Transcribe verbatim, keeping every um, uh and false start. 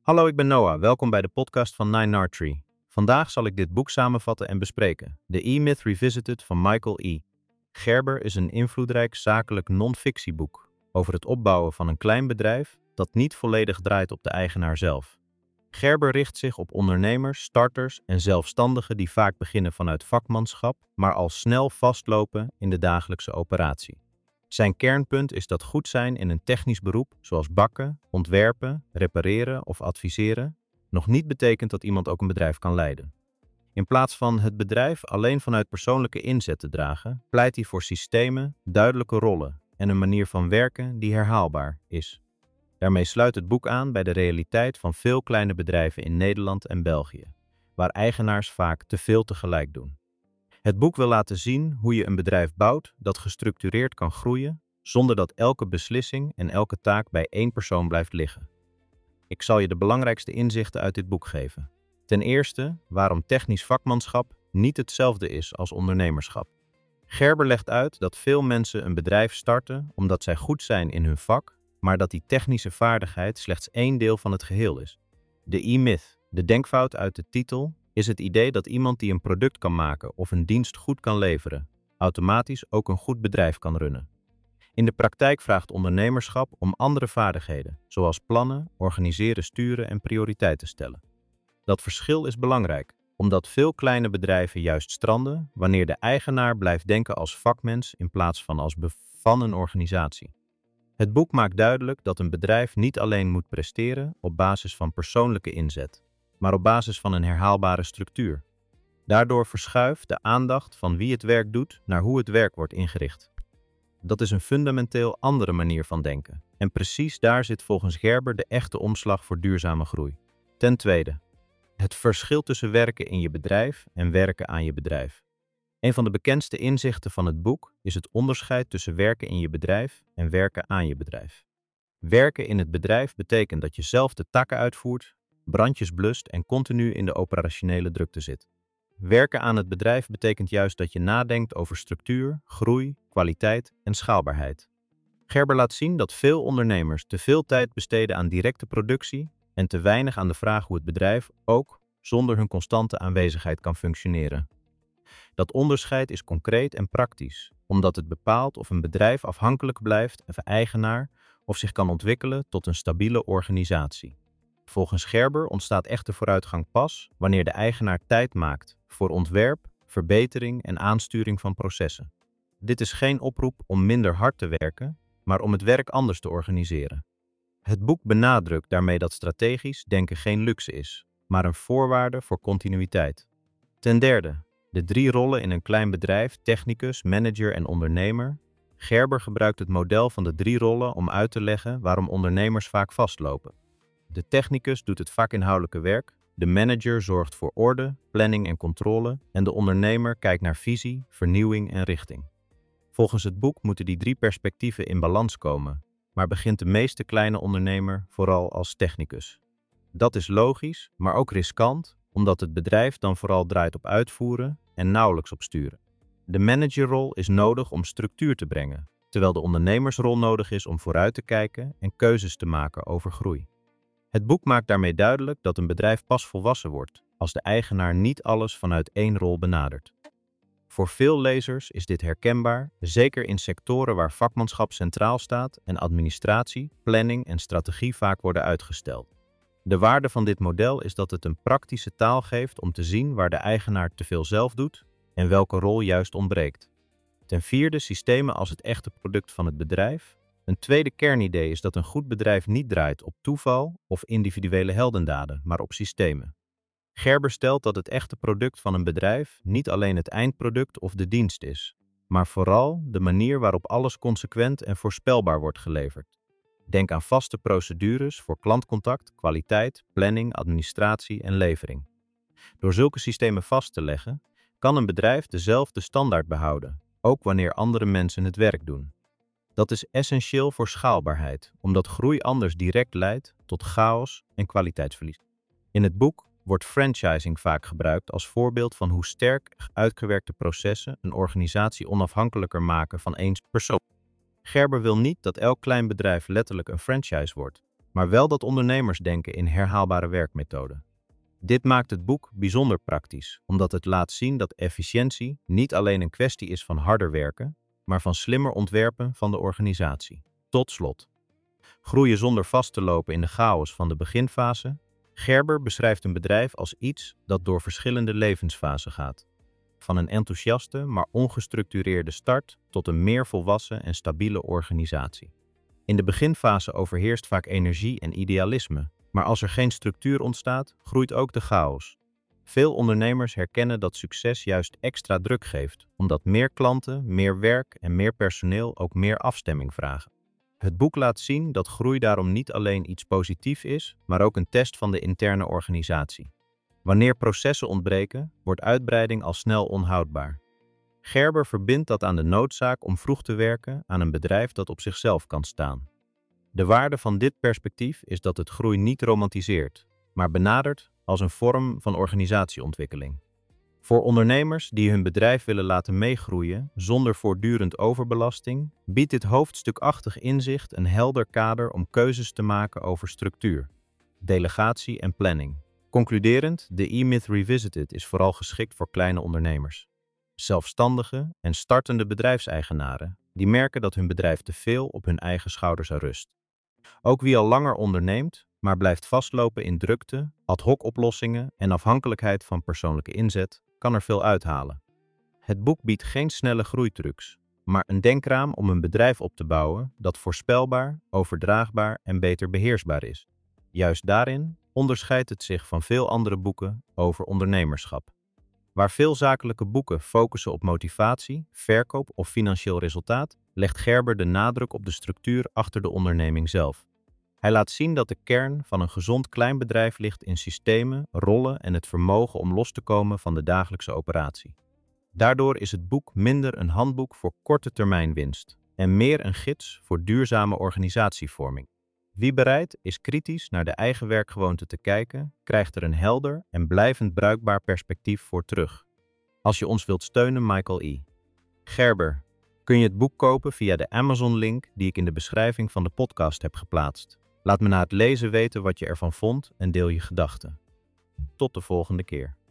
Hallo, ik ben Noah. Welkom bij de podcast van Nine Yard Tree. Vandaag zal ik dit boek samenvatten en bespreken. The E-Myth Revisited van Michael E. Gerber is een invloedrijk zakelijk non-fictieboek over het opbouwen van een klein bedrijf dat niet volledig draait op de eigenaar zelf. Gerber richt zich op ondernemers, starters en zelfstandigen die vaak beginnen vanuit vakmanschap, maar al snel vastlopen in de dagelijkse operatie. Zijn kernpunt is dat goed zijn in een technisch beroep, zoals bakken, ontwerpen, repareren of adviseren, nog niet betekent dat iemand ook een bedrijf kan leiden. In plaats van het bedrijf alleen vanuit persoonlijke inzet te dragen, pleit hij voor systemen, duidelijke rollen en een manier van werken die herhaalbaar is. Daarmee sluit het boek aan bij de realiteit van veel kleine bedrijven in Nederland en België, waar eigenaars vaak te veel tegelijk doen. Het boek wil laten zien hoe je een bedrijf bouwt dat gestructureerd kan groeien, zonder dat elke beslissing en elke taak bij één persoon blijft liggen. Ik zal je de belangrijkste inzichten uit dit boek geven. Ten eerste, waarom technisch vakmanschap niet hetzelfde is als ondernemerschap. Gerber legt uit dat veel mensen een bedrijf starten omdat zij goed zijn in hun vak, maar dat die technische vaardigheid slechts één deel van het geheel is. De E-Myth, de denkfout uit de titel, is het idee dat iemand die een product kan maken of een dienst goed kan leveren, automatisch ook een goed bedrijf kan runnen. In de praktijk vraagt ondernemerschap om andere vaardigheden, zoals plannen, organiseren, sturen en prioriteiten stellen. Dat verschil is belangrijk, omdat veel kleine bedrijven juist stranden wanneer de eigenaar blijft denken als vakmens in plaats van als bevannen organisatie. Het boek maakt duidelijk dat een bedrijf niet alleen moet presteren op basis van persoonlijke inzet, maar op basis van een herhaalbare structuur. Daardoor verschuift de aandacht van wie het werk doet naar hoe het werk wordt ingericht. Dat is een fundamenteel andere manier van denken. En precies daar zit volgens Gerber de echte omslag voor duurzame groei. Ten tweede, het verschil tussen werken in je bedrijf en werken aan je bedrijf. Een van de bekendste inzichten van het boek is het onderscheid tussen werken in je bedrijf en werken aan je bedrijf. Werken in het bedrijf betekent dat je zelf de takken uitvoert, brandjes blust en continu in de operationele drukte zit. Werken aan het bedrijf betekent juist dat je nadenkt over structuur, groei, kwaliteit en schaalbaarheid. Gerber laat zien dat veel ondernemers te veel tijd besteden aan directe productie en te weinig aan de vraag hoe het bedrijf ook zonder hun constante aanwezigheid kan functioneren. Dat onderscheid is concreet en praktisch, omdat het bepaalt of een bedrijf afhankelijk blijft van eigenaar of zich kan ontwikkelen tot een stabiele organisatie. Volgens Gerber ontstaat echte vooruitgang pas wanneer de eigenaar tijd maakt voor ontwerp, verbetering en aansturing van processen. Dit is geen oproep om minder hard te werken, maar om het werk anders te organiseren. Het boek benadrukt daarmee dat strategisch denken geen luxe is, maar een voorwaarde voor continuïteit. Ten derde, de drie rollen in een klein bedrijf, technicus, manager en ondernemer. Gerber gebruikt het model van de drie rollen om uit te leggen waarom ondernemers vaak vastlopen. De technicus doet het vakinhoudelijke werk, de manager zorgt voor orde, planning en controle en de ondernemer kijkt naar visie, vernieuwing en richting. Volgens het boek moeten die drie perspectieven in balans komen, maar begint de meeste kleine ondernemer vooral als technicus. Dat is logisch, maar ook riskant, omdat het bedrijf dan vooral draait op uitvoeren en nauwelijks op sturen. De managerrol is nodig om structuur te brengen, terwijl de ondernemersrol nodig is om vooruit te kijken en keuzes te maken over groei. Het boek maakt daarmee duidelijk dat een bedrijf pas volwassen wordt als de eigenaar niet alles vanuit één rol benadert. Voor veel lezers is dit herkenbaar, zeker in sectoren waar vakmanschap centraal staat en administratie, planning en strategie vaak worden uitgesteld. De waarde van dit model is dat het een praktische taal geeft om te zien waar de eigenaar te veel zelf doet en welke rol juist ontbreekt. Ten vierde, systemen als het echte product van het bedrijf. Een tweede kernidee is dat een goed bedrijf niet draait op toeval of individuele heldendaden, maar op systemen. Gerber stelt dat het echte product van een bedrijf niet alleen het eindproduct of de dienst is, maar vooral de manier waarop alles consequent en voorspelbaar wordt geleverd. Denk aan vaste procedures voor klantcontact, kwaliteit, planning, administratie en levering. Door zulke systemen vast te leggen, kan een bedrijf dezelfde standaard behouden, ook wanneer andere mensen het werk doen. Dat is essentieel voor schaalbaarheid, omdat groei anders direct leidt tot chaos en kwaliteitsverlies. In het boek wordt franchising vaak gebruikt als voorbeeld van hoe sterk uitgewerkte processen een organisatie onafhankelijker maken van één persoon. Gerber wil niet dat elk klein bedrijf letterlijk een franchise wordt, maar wel dat ondernemers denken in herhaalbare werkmethoden. Dit maakt het boek bijzonder praktisch, omdat het laat zien dat efficiëntie niet alleen een kwestie is van harder werken, maar van slimmer ontwerpen van de organisatie. Tot slot. Groeien zonder vast te lopen in de chaos van de beginfase. Gerber beschrijft een bedrijf als iets dat door verschillende levensfasen gaat. Van een enthousiaste, maar ongestructureerde start tot een meer volwassen en stabiele organisatie. In de beginfase overheerst vaak energie en idealisme, maar als er geen structuur ontstaat, groeit ook de chaos. Veel ondernemers herkennen dat succes juist extra druk geeft, omdat meer klanten, meer werk en meer personeel ook meer afstemming vragen. Het boek laat zien dat groei daarom niet alleen iets positiefs is, maar ook een test van de interne organisatie. Wanneer processen ontbreken, wordt uitbreiding al snel onhoudbaar. Gerber verbindt dat aan de noodzaak om vroeg te werken aan een bedrijf dat op zichzelf kan staan. De waarde van dit perspectief is dat het groei niet romantiseert, maar benadert als een vorm van organisatieontwikkeling. Voor ondernemers die hun bedrijf willen laten meegroeien zonder voortdurend overbelasting, biedt dit hoofdstukachtig inzicht een helder kader om keuzes te maken over structuur, delegatie en planning. Concluderend, de E-Myth Revisited is vooral geschikt voor kleine ondernemers. Zelfstandigen en startende bedrijfseigenaren die merken dat hun bedrijf te veel op hun eigen schouders rust. Ook wie al langer onderneemt, maar blijft vastlopen in drukte, ad hoc oplossingen en afhankelijkheid van persoonlijke inzet, kan er veel uithalen. Het boek biedt geen snelle groeitrucs, maar een denkraam om een bedrijf op te bouwen dat voorspelbaar, overdraagbaar en beter beheersbaar is. Juist daarin onderscheidt het zich van veel andere boeken over ondernemerschap. Waar veel zakelijke boeken focussen op motivatie, verkoop of financieel resultaat, legt Gerber de nadruk op de structuur achter de onderneming zelf. Hij laat zien dat de kern van een gezond klein bedrijf ligt in systemen, rollen en het vermogen om los te komen van de dagelijkse operatie. Daardoor is het boek minder een handboek voor korte termijn winst en meer een gids voor duurzame organisatievorming. Wie bereid is kritisch naar de eigen werkgewoonten te kijken, krijgt er een helder en blijvend bruikbaar perspectief voor terug. Als je ons wilt steunen, Michael E. Gerber, kun je het boek kopen via de Amazon-link die ik in de beschrijving van de podcast heb geplaatst. Laat me na het lezen weten wat je ervan vond en deel je gedachten. Tot de volgende keer.